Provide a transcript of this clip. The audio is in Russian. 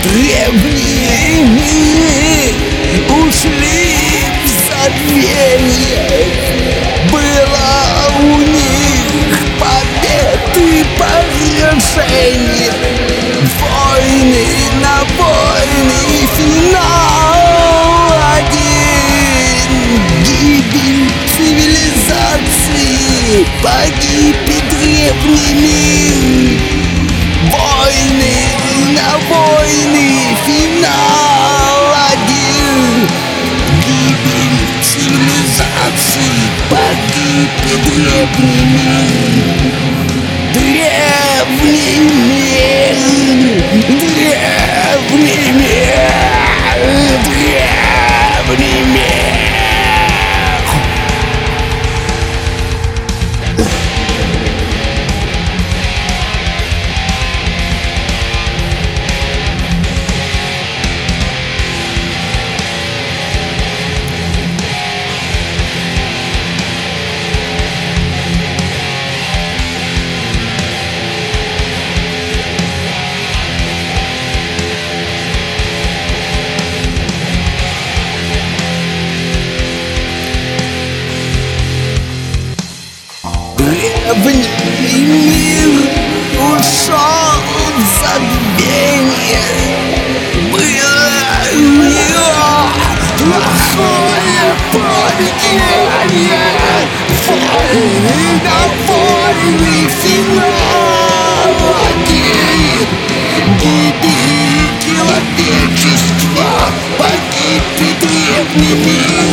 Древние миры ушли в забвенье. Было у них побед и поражение, войны на войны, финал один. Гибель цивилизации, погиб и древний мир. Войны на войны, финал один. Гибель цивилизации, погиб и древний мир. Древний мир, древний мир, древний мир. Древний мир ушел в забвенье. Было у него плохое поведение. Войны на войны, финал один. Гибель человечества, погиб и древний мир.